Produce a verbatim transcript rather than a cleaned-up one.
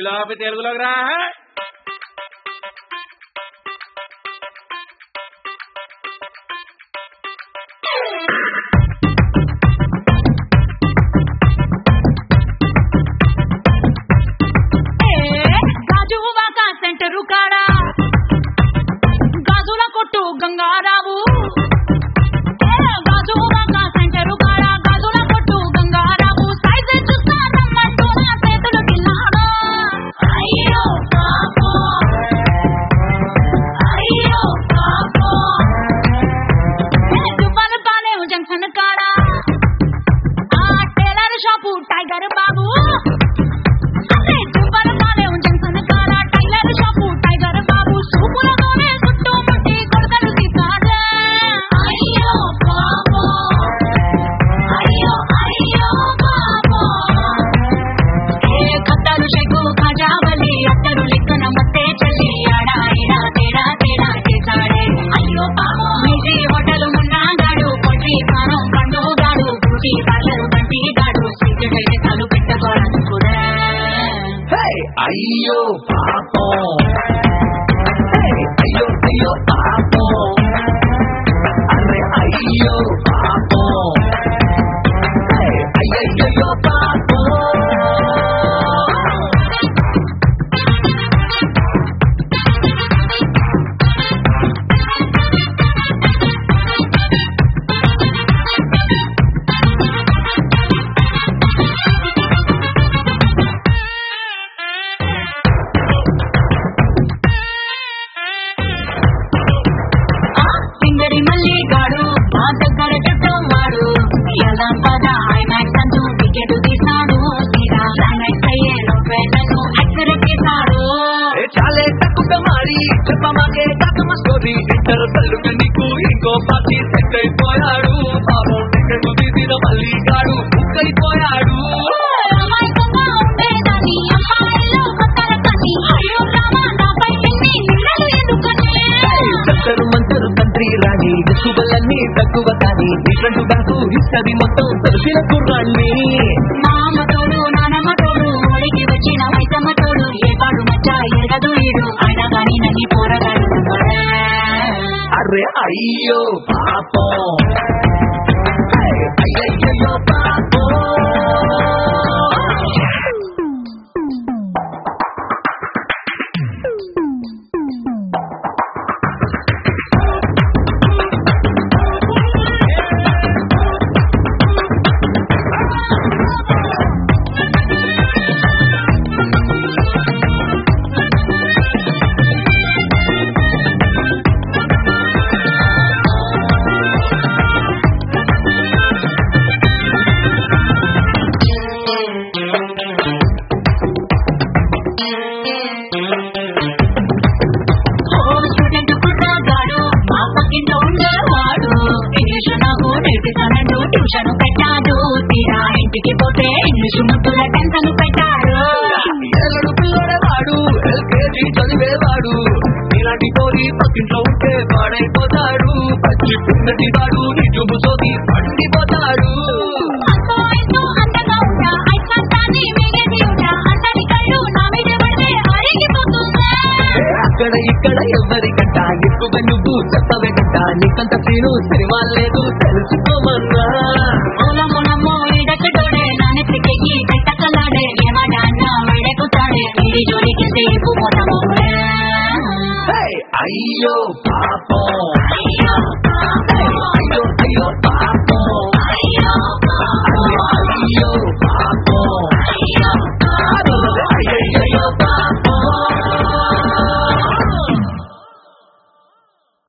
లోపి తెలుగులోకి రా. గాజువాక సెంటరు కాడా గాజుల కొట్టు గంగారావు. గాజువాక సెంటరు కాడా గాజుల కొట్టు గంగారావు. సైజు చూస్తానమ్మంటూ నా చేతులు గిల్లాడు. అయ్యో పాపో అయ్యో పాపో. దువ్వల పాలెం జంక్షన్ కాడా ఆ టైలర్ షాపు టైగర్ బాబు. అయ్యో పాపం అయ్యో అయ్యో పాపం అరే అయ్యో పాపం అయ్యయ్యో పాపం. మల్లిగాడు మా దగ్గర చెట్టవాడు ఎలా పద ఐమాక్స్ అంటూ టికెట్ తీసాడు. తీరా క్లైమాక్స్ అయ్యే లోపేటను ఎక్కడికేసాడు. చాలే తక్కువ మారి చెప్పమాకే తక్కువ స్టోరీ ఇంటర్ తల్లుగా నీకు ఇంకో పార్టీ సెట్ అయిపోయాడు. పాపం టికెట్ తీసిన మల్లిగాడు బుక్ అయిపోయాడు. చక్కరు మంతరు తండ్రి రాణి శుభలన్నీ తక్కువ కానీ డిఫరెంట్ బ్యాకు హిస్టరీ మొత్తం తెలిసిన కుర్రాన్ని. మామ తోడు నానమ్మ తోడు ఒడికి వచ్చిన వైతమ్మ తోడు ఏ పాడు మచ్చ ఎరగదు ఈడు అయినా కానీ నన్ను పోరగాడు. అరే అయ్యో పాపం అయ్యయ్యో పాపం. ట్యూషన్ పెట్టాడు. తీరా ఇంటికి పోతే ఇంగ్లీషు ముద్దుల టెన్షన్ పెట్టాడు. ఏడు పిల్లడేవాడు ఎల్కేజీ చదివేవాడు. ఇలాంటి కోరి పక్కింట్లో ఉంటే పాడైపోతాడు. పచ్చి పున్నటి వాడు నిజము సోది పండిపోతాడు. అక్కడ ఇక్కడ ఎవరికంట ఎక్కువగా నువ్వు చెప్పవే గంట నీకంత తీరు సినిమా లేదు తెలుసుకోమన్నా. మూలమునమ్మో ఇడకటోడే నానెత్తికెక్కి కట్టకలాడే ఏమాట అన్నా వేడెక్కుతాడే వీడి జోలికి సేపు మొదము. అయ్యో పాపం